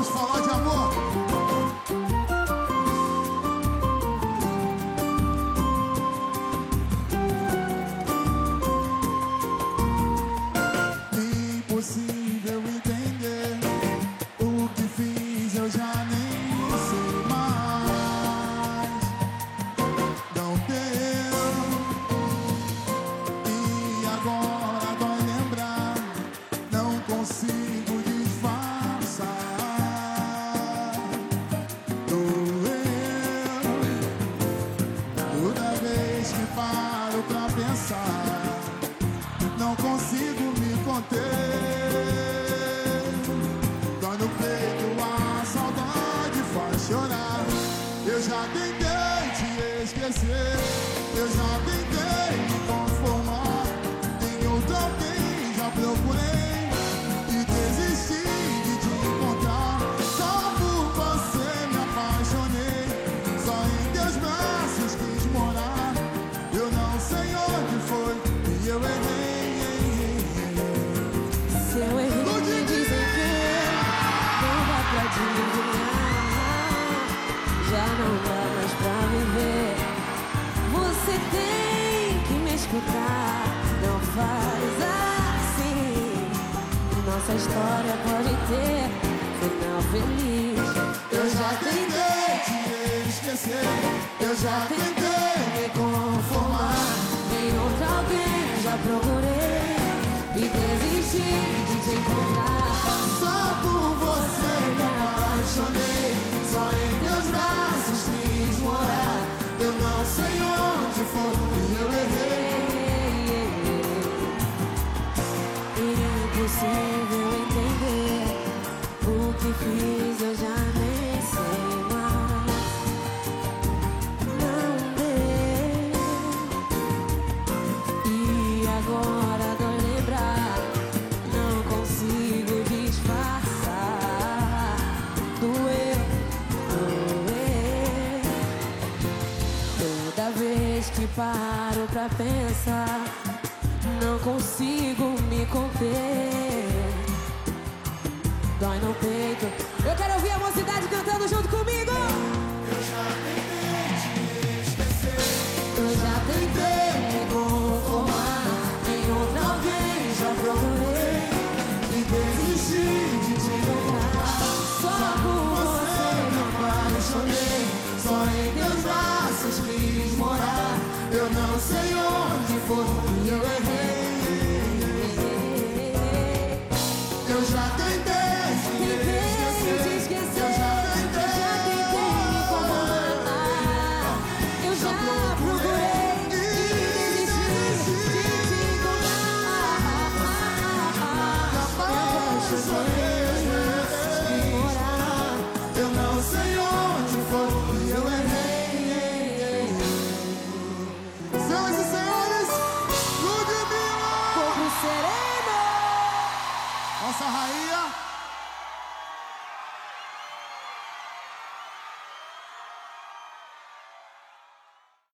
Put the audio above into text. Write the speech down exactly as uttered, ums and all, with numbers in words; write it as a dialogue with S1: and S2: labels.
S1: Vamos falar de amor. Impossível entender o que fiz, eu já nem sei mais. Não deu. E agora dói lembrar, não consigo disfarçar. Doeu. Toda vez que paro pra pensar, não consigo me conter. Dói no peito, a saudade faz chorar. Eu já tentei te esquecer, eu já tentei me conformar. Em outro alguém já procurei e desisti de te encontrar. Só por você me apaixonei, só em teus braços quis morar. Eu não sei onde foi e eu errei.
S2: Se eu errei, me dizem que não dá pra adivinhar. Já não dá mais pra viver. Você tem que me escutar. Não faz assim. Nossa história pode ter final feliz.
S1: Eu já tentei te esquecer, eu já tentei me conformar.
S2: Em outro alguém já procurei e desisti de te encontrar.
S1: Só por você me apaixonei, só em teus braços quis morar. Eu não sei onde foi e eu errei.
S2: Impossível entender o que fiz, eu já nem sei mais. Não deu. E agora dói lembrar, não consigo disfarçar. Doeu, doeu. Toda vez que paro pra pensar, não consigo me conter. Dói no peito. Eu quero ouvir a mocidade cantando junto comigo.
S1: Eu já tentei te esquecer,
S2: Eu já tentei me conformar. Em outro alguém já procurei
S1: e desisti de te encontrar.
S2: só por
S1: Você
S2: você.
S1: me apaixonei, só em teus braços quis morar. Eu não sei onde foi e eu errei. Eu já tentei te esquecer, eu já tentei
S2: me conformar. Eu já procurei e desisti de te encontrar.
S1: capaz de sorrir,
S2: Morar.
S1: eu não sei onde foi e eu errei. Senhoras e senhores, Ludmilla,
S2: Fogo sereno.
S1: nossa rainha.